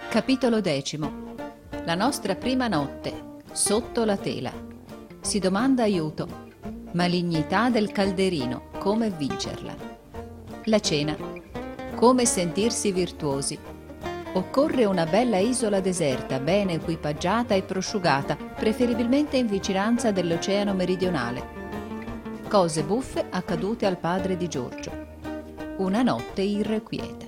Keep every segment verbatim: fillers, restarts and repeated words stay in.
Capitolo decimo. La nostra prima notte, sotto la tela. Si domanda aiuto. Malignità del calderino, come vincerla. La cena. Come sentirsi virtuosi. Occorre una bella isola deserta, ben equipaggiata e prosciugata, preferibilmente in vicinanza dell'oceano meridionale. Cose buffe accadute al padre di Giorgio. Una notte irrequieta.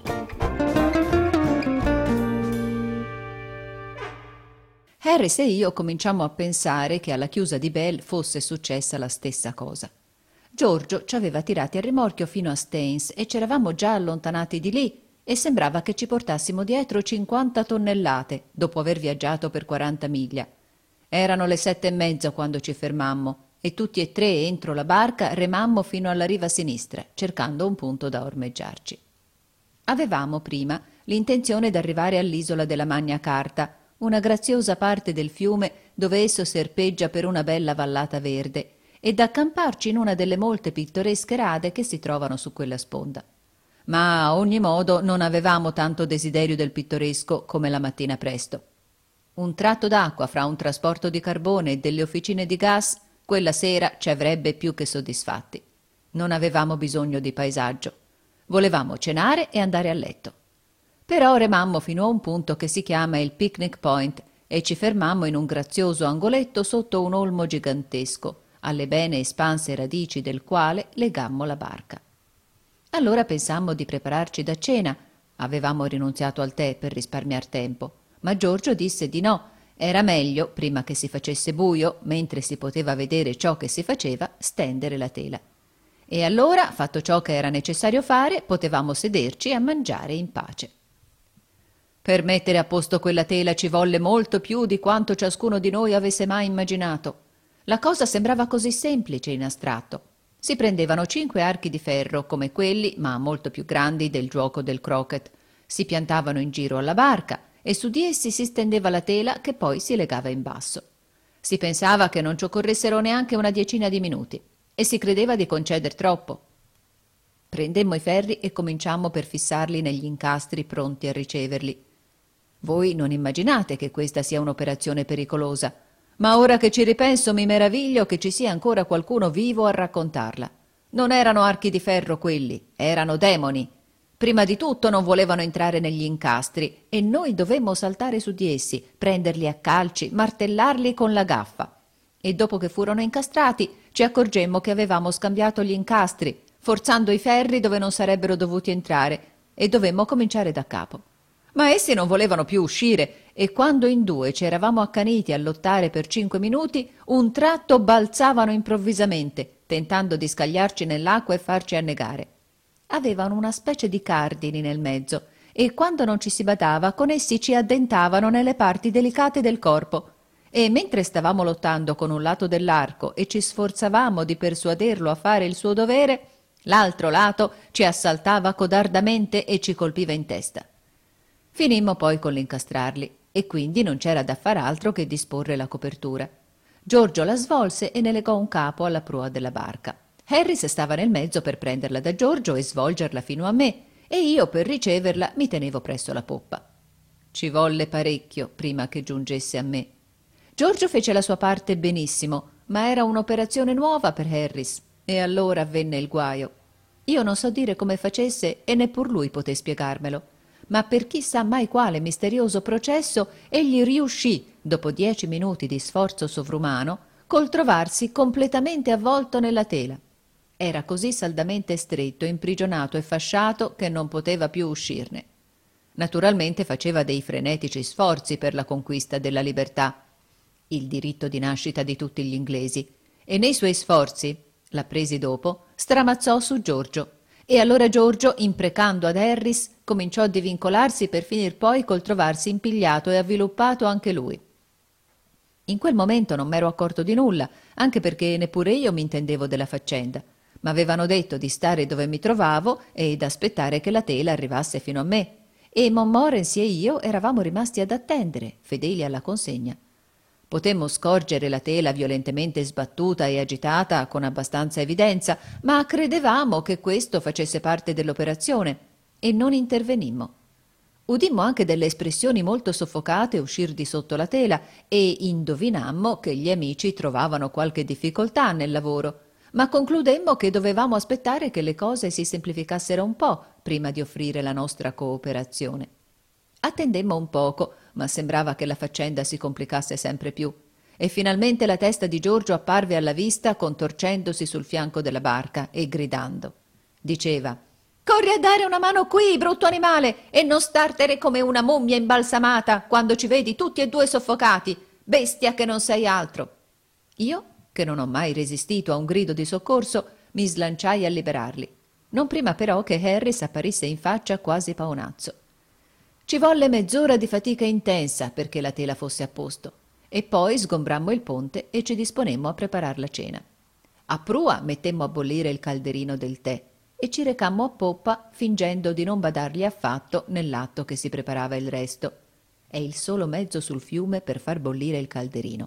Harris e io cominciammo a pensare che alla chiusa di Belle fosse successa la stessa cosa. Giorgio ci aveva tirati a rimorchio fino a Staines e c'eravamo già allontanati di lì e sembrava che ci portassimo dietro cinquanta tonnellate dopo aver viaggiato per quaranta miglia. Erano le sette e mezza quando ci fermammo e tutti e tre entro la barca remammo fino alla riva sinistra, cercando un punto da ormeggiarci. Avevamo prima l'intenzione d'arrivare all'isola della Magna Carta, una graziosa parte del fiume dove esso serpeggia per una bella vallata verde, e d'accamparci in una delle molte pittoresche rade che si trovano su quella sponda. Ma a ogni modo non avevamo tanto desiderio del pittoresco come la mattina presto. Un tratto d'acqua fra un trasporto di carbone e delle officine di gas quella sera ci avrebbe più che soddisfatti. Non avevamo bisogno di paesaggio. Volevamo cenare e andare a letto. Però remammo fino a un punto che si chiama il Picnic Point e ci fermammo in un grazioso angoletto sotto un olmo gigantesco, alle bene espanse radici del quale legammo la barca. Allora pensammo di prepararci da cena. Avevamo rinunziato al tè per risparmiar tempo, ma Giorgio disse di no. Era meglio, prima che si facesse buio, mentre si poteva vedere ciò che si faceva, stendere la tela. E allora, fatto ciò che era necessario fare, potevamo sederci a mangiare in pace. Per mettere a posto quella tela ci volle molto più di quanto ciascuno di noi avesse mai immaginato. La cosa sembrava così semplice in astratto. Si prendevano cinque archi di ferro, come quelli, ma molto più grandi, del giuoco del croquet. Si piantavano in giro alla barca e su di essi si stendeva la tela che poi si legava in basso. Si pensava che non ci occorressero neanche una decina di minuti e si credeva di conceder troppo. Prendemmo i ferri e cominciammo per fissarli negli incastri pronti a riceverli. Voi non immaginate che questa sia un'operazione pericolosa, ma ora che ci ripenso mi meraviglio che ci sia ancora qualcuno vivo a raccontarla. Non erano archi di ferro quelli, erano demoni. Prima di tutto non volevano entrare negli incastri e noi dovemmo saltare su di essi, prenderli a calci, martellarli con la gaffa. E dopo che furono incastrati ci accorgemmo che avevamo scambiato gli incastri, forzando i ferri dove non sarebbero dovuti entrare, e dovemmo cominciare da capo. Ma essi non volevano più uscire e quando in due ci eravamo accaniti a lottare per cinque minuti, un tratto balzavano improvvisamente, tentando di scagliarci nell'acqua e farci annegare. Avevano una specie di cardini nel mezzo e quando non ci si badava con essi ci addentavano nelle parti delicate del corpo e mentre stavamo lottando con un lato dell'arco e ci sforzavamo di persuaderlo a fare il suo dovere, l'altro lato ci assaltava codardamente e ci colpiva in testa. Finimmo poi con l'incastrarli e quindi non c'era da far altro che disporre la copertura. Giorgio la svolse e ne legò un capo alla prua della barca. Harris stava nel mezzo per prenderla da Giorgio e svolgerla fino a me e io per riceverla mi tenevo presso la poppa. Ci volle parecchio prima che giungesse a me. Giorgio fece la sua parte benissimo, ma era un'operazione nuova per Harris e allora avvenne il guaio. Io non so dire come facesse e neppur lui poté spiegarmelo. Ma per chissà mai quale misterioso processo egli riuscì, dopo dieci minuti di sforzo sovrumano, col trovarsi completamente avvolto nella tela. Era così saldamente stretto, imprigionato e fasciato che non poteva più uscirne. Naturalmente faceva dei frenetici sforzi per la conquista della libertà, il diritto di nascita di tutti gli inglesi, e nei suoi sforzi, l'appresi dopo, stramazzò su Giorgio. E allora Giorgio, imprecando ad Harris, cominciò a divincolarsi per finir poi col trovarsi impigliato e avviluppato anche lui. In quel momento non m'ero accorto di nulla, anche perché neppure io mi intendevo della faccenda. M'avevano detto di stare dove mi trovavo e d'aspettare che la tela arrivasse fino a me, e Montmorency e io eravamo rimasti ad attendere, fedeli alla consegna. Potemmo scorgere la tela violentemente sbattuta e agitata con abbastanza evidenza, ma credevamo che questo facesse parte dell'operazione e non intervenimmo. Udimmo anche delle espressioni molto soffocate uscir di sotto la tela e indovinammo che gli amici trovavano qualche difficoltà nel lavoro, ma concludemmo che dovevamo aspettare che le cose si semplificassero un po' prima di offrire la nostra cooperazione. Attendemmo un poco, ma sembrava che la faccenda si complicasse sempre più, e finalmente la testa di Giorgio apparve alla vista contorcendosi sul fianco della barca e gridando. Diceva: «Corri a dare una mano qui, brutto animale, e non startere come una mummia imbalsamata quando ci vedi tutti e due soffocati, bestia che non sei altro!» Io, che non ho mai resistito a un grido di soccorso, mi slanciai a liberarli, non prima però che Harris apparisse in faccia quasi paonazzo. Ci volle mezz'ora di fatica intensa perché la tela fosse a posto, e poi sgombrammo il ponte e ci disponemmo a preparar la cena. A prua mettemmo a bollire il calderino del tè e ci recammo a poppa fingendo di non badargli affatto nell'atto che si preparava il resto. È il solo mezzo sul fiume per far bollire il calderino.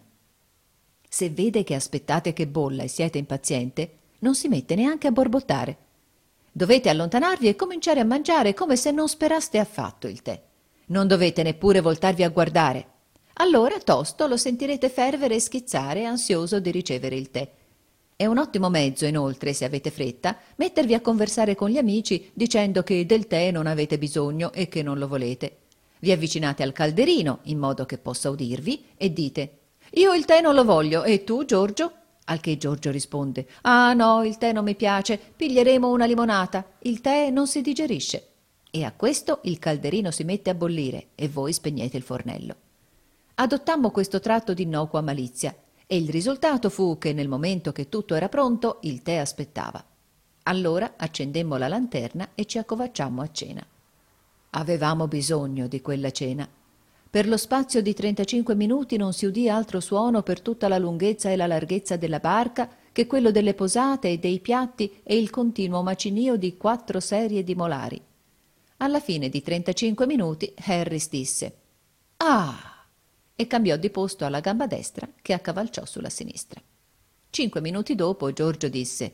Se vede che aspettate che bolla e siete impaziente, non si mette neanche a borbottare. Dovete allontanarvi e cominciare a mangiare come se non speraste affatto il tè. Non dovete neppure voltarvi a guardare. Allora tosto lo sentirete fervere e schizzare, ansioso di ricevere il tè. È un ottimo mezzo, inoltre, se avete fretta, mettervi a conversare con gli amici dicendo che del tè non avete bisogno e che non lo volete. Vi avvicinate al calderino, in modo che possa udirvi, e dite: «Io il tè non lo voglio, e tu, Giorgio?» Al che Giorgio risponde: «Ah no, il tè non mi piace, piglieremo una limonata, il tè non si digerisce». E a questo il calderino si mette a bollire e voi spegnete il fornello. Adottammo questo tratto di innocua malizia e il risultato fu che nel momento che tutto era pronto il tè aspettava. Allora accendemmo la lanterna e ci accovacciammo a cena. Avevamo bisogno di quella cena. Per lo spazio di trentacinque minuti non si udì altro suono per tutta la lunghezza e la larghezza della barca che quello delle posate e dei piatti e il continuo macinio di quattro serie di molari. Alla fine di trentacinque minuti Harris disse: «Ah!» e cambiò di posto alla gamba destra che accavalciò sulla sinistra. Cinque minuti dopo Giorgio disse: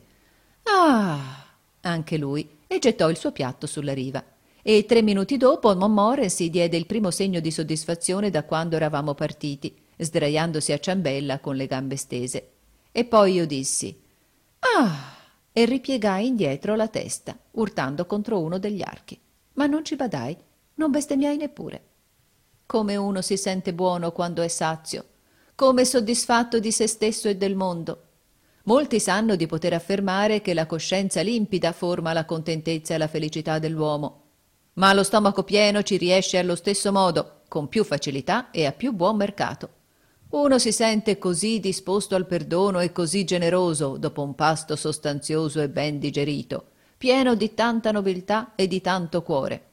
«Ah!» anche lui, e gettò il suo piatto sulla riva. E tre minuti dopo Montmorency diede il primo segno di soddisfazione da quando eravamo partiti, sdraiandosi a ciambella con le gambe stese. E poi io dissi: «Ah!» e ripiegai indietro la testa, urtando contro uno degli archi. Ma non ci badai, non bestemmiai neppure. Come uno si sente buono quando è sazio, come soddisfatto di se stesso e del mondo. Molti sanno di poter affermare che la coscienza limpida forma la contentezza e la felicità dell'uomo, ma lo stomaco pieno ci riesce allo stesso modo, con più facilità e a più buon mercato. Uno si sente così disposto al perdono e così generoso dopo un pasto sostanzioso e ben digerito, pieno di tanta nobiltà e di tanto cuore.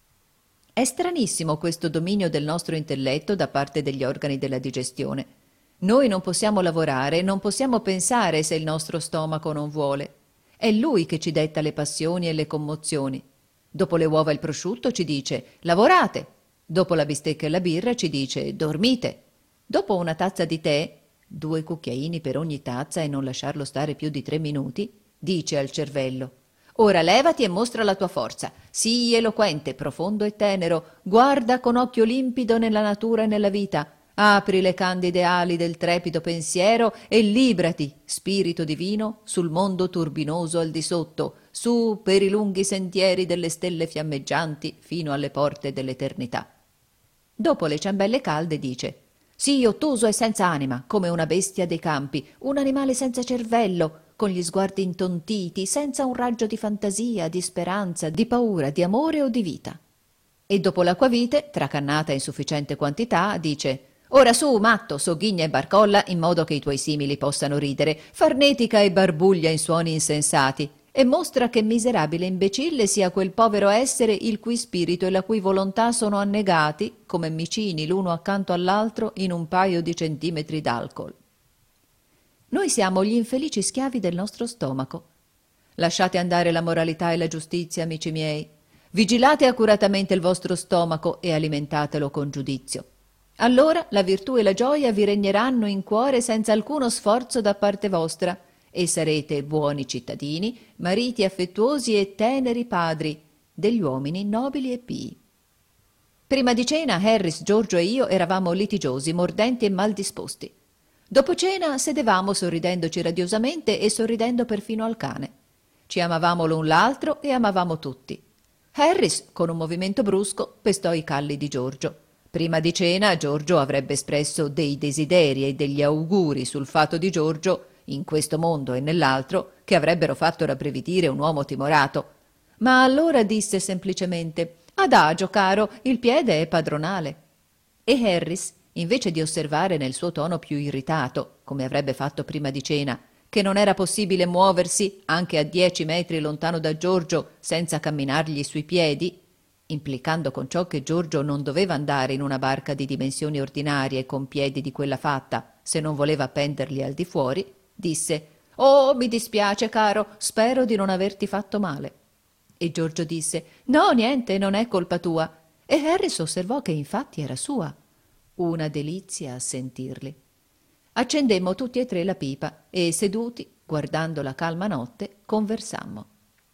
È stranissimo questo dominio del nostro intelletto da parte degli organi della digestione. Noi non possiamo lavorare, non possiamo pensare se il nostro stomaco non vuole. È lui che ci detta le passioni e le commozioni. Dopo le uova e il prosciutto ci dice: «Lavorate!» Dopo la bistecca e la birra ci dice: «Dormite!» Dopo una tazza di tè, due cucchiaini per ogni tazza e non lasciarlo stare più di tre minuti, dice al cervello: «Ora levati e mostra la tua forza. Sii eloquente, profondo e tenero. Guarda con occhio limpido nella natura e nella vita. Apri le candide ali del trepido pensiero e librati, spirito divino, sul mondo turbinoso al di sotto, su per i lunghi sentieri delle stelle fiammeggianti fino alle porte dell'eternità». Dopo le ciambelle calde dice: «Sii ottuso e senza anima, come una bestia dei campi, un animale senza cervello, con gli sguardi intontiti, senza un raggio di fantasia, di speranza, di paura, di amore o di vita». E dopo l'acquavite, tracannata in sufficiente quantità, dice: «Ora su, matto, sogghigna e barcolla in modo che i tuoi simili possano ridere, farnetica e barbuglia in suoni insensati, e mostra che miserabile imbecille sia quel povero essere il cui spirito e la cui volontà sono annegati, come micini l'uno accanto all'altro, in un paio di centimetri d'alcol». Noi siamo gli infelici schiavi del nostro stomaco. Lasciate andare la moralità e la giustizia, amici miei. Vigilate accuratamente il vostro stomaco e alimentatelo con giudizio. Allora la virtù e la gioia vi regneranno in cuore senza alcuno sforzo da parte vostra, e sarete buoni cittadini, mariti affettuosi e teneri padri, degli uomini nobili e pii. Prima di cena Harris, Giorgio e io eravamo litigiosi, mordenti e mal disposti. Dopo cena sedevamo sorridendoci radiosamente e sorridendo perfino al cane. Ci amavamo l'un l'altro e amavamo tutti. Harris, con un movimento brusco, pestò i calli di Giorgio. Prima di cena Giorgio avrebbe espresso dei desideri e degli auguri sul fatto di Giorgio, in questo mondo e nell'altro, che avrebbero fatto rabbrividire un uomo timorato. Ma allora disse semplicemente: «Adagio, caro, il piede è padronale». E Harris, invece di osservare nel suo tono più irritato, come avrebbe fatto prima di cena, che non era possibile muoversi anche a dieci metri lontano da Giorgio senza camminargli sui piedi, implicando con ciò che Giorgio non doveva andare in una barca di dimensioni ordinarie con piedi di quella fatta se non voleva appenderli al di fuori, disse: «Oh, mi dispiace, caro, spero di non averti fatto male». E Giorgio disse: «No, niente, non è colpa tua». E Harris osservò che infatti era sua. Una delizia a sentirli. Accendemmo tutti e tre la pipa e, seduti, guardando la calma notte, conversammo.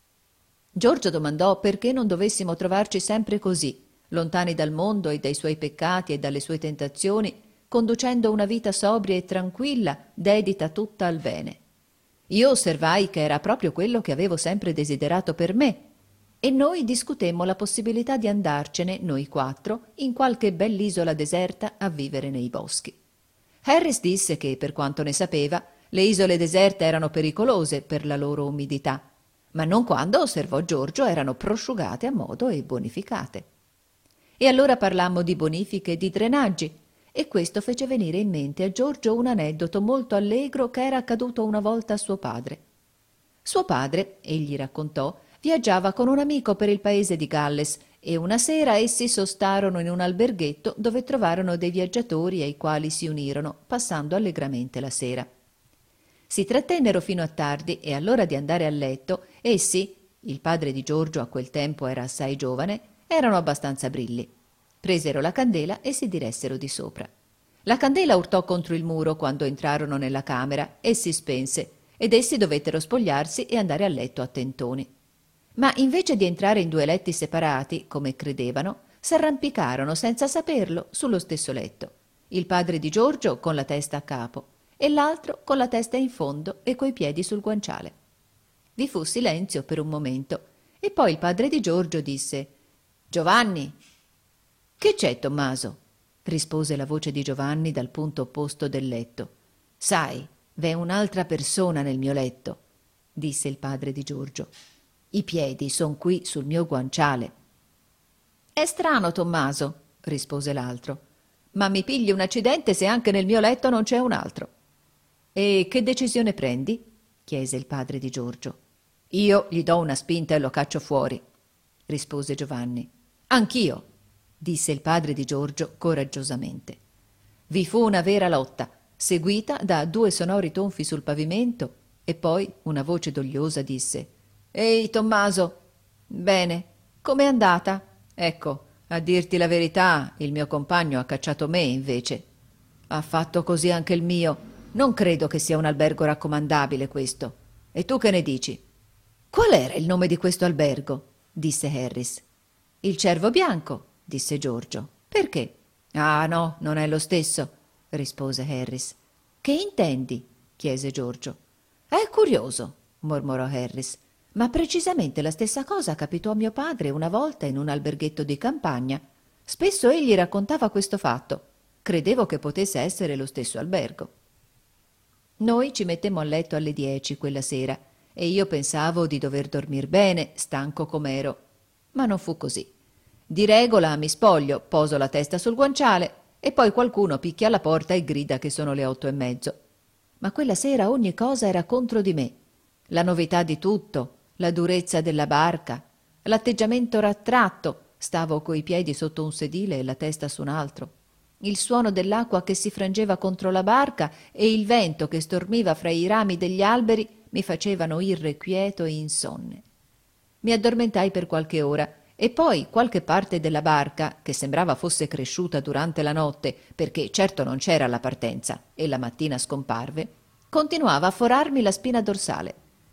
Giorgio domandò perché non dovessimo trovarci sempre così, lontani dal mondo e dai suoi peccati e dalle sue tentazioni, conducendo una vita sobria e tranquilla, dedita tutta al bene. Io osservai che era proprio quello che avevo sempre desiderato per me, e noi discutemmo la possibilità di andarcene, noi quattro, in qualche bell'isola deserta a vivere nei boschi. Harris disse che, per quanto ne sapeva, le isole deserte erano pericolose per la loro umidità, ma non quando, osservò Giorgio, erano prosciugate a modo e bonificate. E allora parlammo di bonifiche e di drenaggi, e questo fece venire in mente a Giorgio un aneddoto molto allegro che era accaduto una volta a suo padre. Suo padre, egli raccontò, viaggiava con un amico per il paese di Galles e una sera essi sostarono in un alberghetto dove trovarono dei viaggiatori ai quali si unirono, passando allegramente la sera. Si trattennero fino a tardi e all'ora di andare a letto essi, il padre di Giorgio a quel tempo era assai giovane, erano abbastanza brilli. Presero la candela e si diressero di sopra. La candela urtò contro il muro quando entrarono nella camera e si spense, ed essi dovettero spogliarsi e andare a letto a tentoni. Ma invece di entrare in due letti separati, come credevano, s'arrampicarono senza saperlo sullo stesso letto, il padre di Giorgio con la testa a capo e l'altro con la testa in fondo e coi piedi sul guanciale. Vi fu silenzio per un momento e poi il padre di Giorgio disse: «Giovanni!» «Che c'è, Tommaso?» rispose la voce di Giovanni dal punto opposto del letto. «Sai, v'è un'altra persona nel mio letto», disse il padre di Giorgio. «I piedi son qui sul mio guanciale». «È strano, Tommaso», rispose l'altro, «ma mi pigli un accidente se anche nel mio letto non c'è un altro». «E che decisione prendi?» chiese il padre di Giorgio. «Io gli do una spinta e lo caccio fuori», rispose Giovanni. «Anch'io», disse il padre di Giorgio coraggiosamente. Vi fu una vera lotta, seguita da due sonori tonfi sul pavimento, e poi una voce dogliosa disse: «Ehi, Tommaso! Bene, com'è andata? Ecco, a dirti la verità, il mio compagno ha cacciato me, invece. Ha fatto così anche il mio. Non credo che sia un albergo raccomandabile questo. E tu che ne dici?» «Qual era il nome di questo albergo?» disse Harris. «Il Cervo Bianco», disse Giorgio. «Perché?» «Ah, no, non è lo stesso», rispose Harris. «Che intendi?» chiese Giorgio. «È curioso», mormorò Harris, «ma precisamente la stessa cosa capitò a mio padre una volta in un alberghetto di campagna. Spesso egli raccontava questo fatto. Credevo che potesse essere lo stesso albergo». Noi ci mettemmo a letto alle dieci quella sera e io pensavo di dover dormir bene, stanco com'ero. Ma non fu così. Di regola mi spoglio, poso la testa sul guanciale e poi qualcuno picchia alla porta e grida che sono le otto e mezzo. Ma quella sera ogni cosa era contro di me. La novità di tutto, la durezza della barca, l'atteggiamento rattratto, stavo coi piedi sotto un sedile e la testa su un altro, il suono dell'acqua che si frangeva contro la barca e il vento che stormiva fra i rami degli alberi mi facevano irrequieto e insonne. Mi addormentai per qualche ora e poi qualche parte della barca, che sembrava fosse cresciuta durante la notte, perché certo non c'era la partenza e la mattina scomparve, continuava a forarmi la spina dorsale.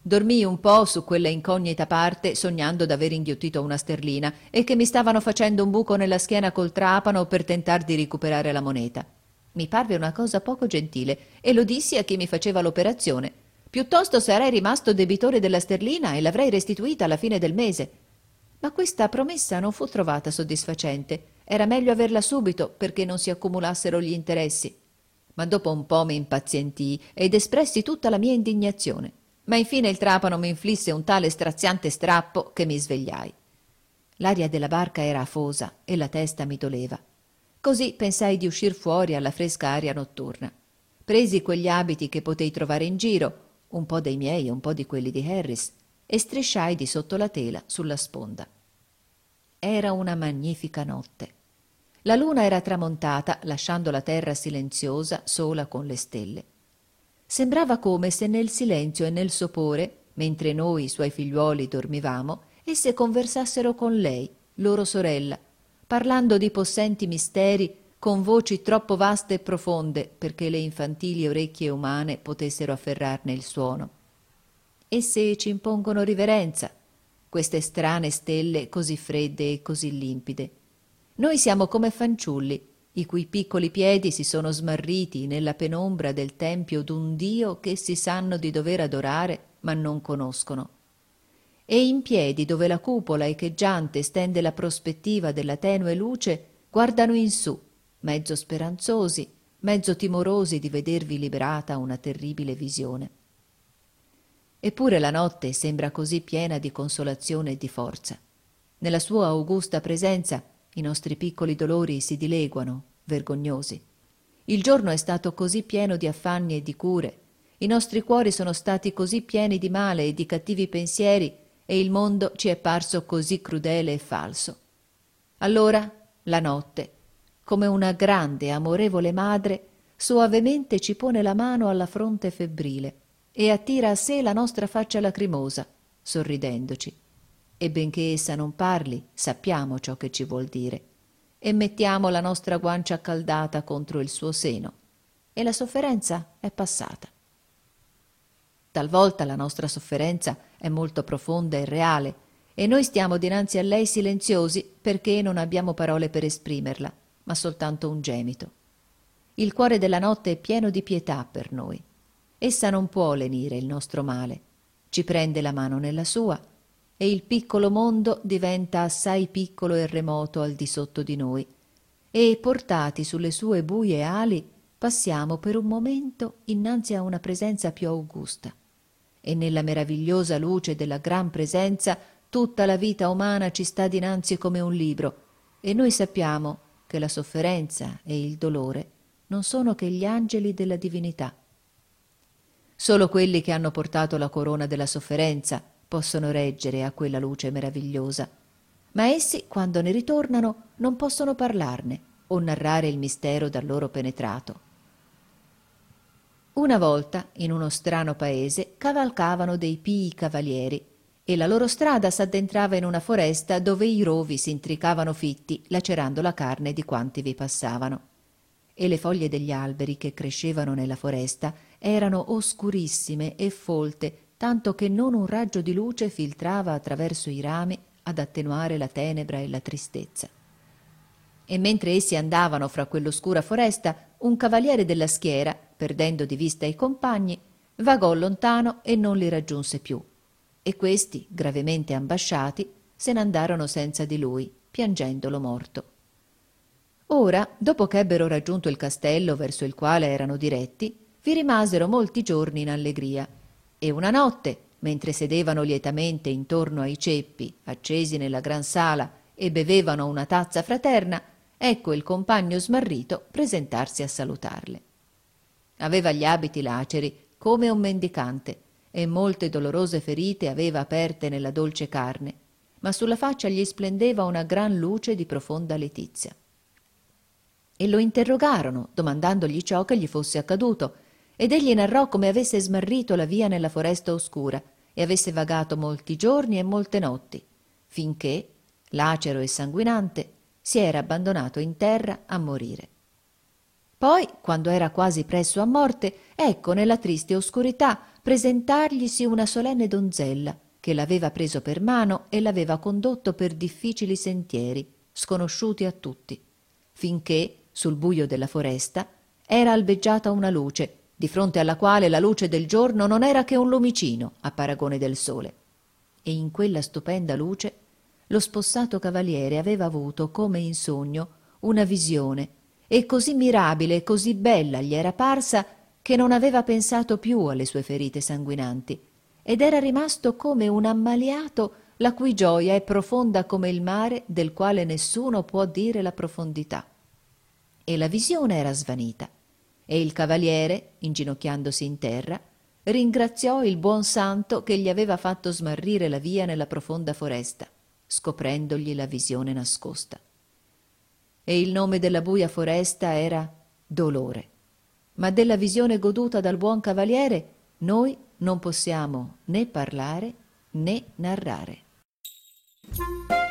Dormii un po' su quella incognita parte, sognando d'aver inghiottito una sterlina e che mi stavano facendo un buco nella schiena col trapano per tentar di recuperare la moneta. Mi parve una cosa poco gentile e lo dissi a chi mi faceva l'operazione. Piuttosto sarei rimasto debitore della sterlina e l'avrei restituita alla fine del mese. Ma questa promessa non fu trovata soddisfacente. Era meglio averla subito perché non si accumulassero gli interessi. Ma dopo un po' mi impazientii ed espressi tutta la mia indignazione. Ma infine il trapano mi inflisse un tale straziante strappo che mi svegliai. L'aria della barca era afosa e la testa mi doleva. Così pensai di uscir fuori alla fresca aria notturna. Presi quegli abiti che potei trovare in giro, un po' dei miei e un po' di quelli di Harris, e strisciai di sotto la tela sulla sponda. Era una magnifica notte. La luna era tramontata, lasciando la terra silenziosa, sola con le stelle. Sembrava come se nel silenzio e nel sopore, mentre noi, suoi figliuoli, dormivamo, esse conversassero con lei, loro sorella, parlando di possenti misteri con voci troppo vaste e profonde perché le infantili orecchie umane potessero afferrarne il suono. Esse ci impongono riverenza, queste strane stelle così fredde e così limpide. Noi siamo come fanciulli, i cui piccoli piedi si sono smarriti nella penombra del tempio d'un Dio che si sanno di dover adorare ma non conoscono. E in piedi dove la cupola echeggiante stende la prospettiva della tenue luce, guardano in su, mezzo speranzosi, mezzo timorosi di vedervi liberata una terribile visione. Eppure la notte sembra così piena di consolazione e di forza. Nella sua augusta presenza i nostri piccoli dolori si dileguano, vergognosi. Il giorno è stato così pieno di affanni e di cure, i nostri cuori sono stati così pieni di male e di cattivi pensieri e il mondo ci è parso così crudele e falso. Allora la notte, come una grande e amorevole madre, soavemente ci pone la mano alla fronte febbrile e attira a sé la nostra faccia lacrimosa, sorridendoci. E benché essa non parli, sappiamo ciò che ci vuol dire, e mettiamo la nostra guancia accaldata contro il suo seno, e la sofferenza è passata. Talvolta la nostra sofferenza è molto profonda e reale, e noi stiamo dinanzi a lei silenziosi perché non abbiamo parole per esprimerla, ma soltanto un gemito. Il cuore della notte è pieno di pietà per noi. Essa non può lenire il nostro male, ci prende la mano nella sua, e il piccolo mondo diventa assai piccolo e remoto al di sotto di noi, e portati sulle sue buie ali passiamo per un momento innanzi a una presenza più augusta, e nella meravigliosa luce della gran presenza tutta la vita umana ci sta dinanzi come un libro, e noi sappiamo che la sofferenza e il dolore non sono che gli angeli della divinità. Solo quelli che hanno portato la corona della sofferenza possono reggere a quella luce meravigliosa, ma essi, quando ne ritornano, non possono parlarne o narrare il mistero da loro penetrato. Una volta, in uno strano paese, cavalcavano dei pii cavalieri, e la loro strada s'addentrava in una foresta dove i rovi si intricavano fitti, lacerando la carne di quanti vi passavano. E le foglie degli alberi che crescevano nella foresta erano oscurissime e folte, tanto che non un raggio di luce filtrava attraverso i rami ad attenuare la tenebra e la tristezza. E mentre essi andavano fra quell'oscura foresta, un cavaliere della schiera, perdendo di vista i compagni, vagò lontano e non li raggiunse più, e questi, gravemente ambasciati, se n'andarono senza di lui, piangendolo morto. Ora, dopo che ebbero raggiunto il castello verso il quale erano diretti, vi rimasero molti giorni in allegria, e una notte, mentre sedevano lietamente intorno ai ceppi accesi nella gran sala e bevevano una tazza fraterna, ecco il compagno smarrito presentarsi a salutarle. Aveva gli abiti laceri come un mendicante e molte dolorose ferite aveva aperte nella dolce carne, ma sulla faccia gli splendeva una gran luce di profonda letizia. E lo interrogarono, domandandogli ciò che gli fosse accaduto, ed egli narrò come avesse smarrito la via nella foresta oscura e avesse vagato molti giorni e molte notti, finché, lacero e sanguinante, si era abbandonato in terra a morire. Poi, quando era quasi presso a morte, ecco nella triste oscurità presentarglisi una solenne donzella che l'aveva preso per mano e l'aveva condotto per difficili sentieri, sconosciuti a tutti, finché, sul buio della foresta, era albeggiata una luce, di fronte alla quale la luce del giorno non era che un lumicino a paragone del sole. E in quella stupenda luce lo spossato cavaliere aveva avuto, come in sogno, una visione, e così mirabile e così bella gli era parsa che non aveva pensato più alle sue ferite sanguinanti, ed era rimasto come un ammaliato la cui gioia è profonda come il mare del quale nessuno può dire la profondità. E la visione era svanita, e il cavaliere, inginocchiandosi in terra, ringraziò il buon santo che gli aveva fatto smarrire la via nella profonda foresta, scoprendogli la visione nascosta. E il nome della buia foresta era Dolore, ma della visione goduta dal buon cavaliere noi non possiamo né parlare né narrare.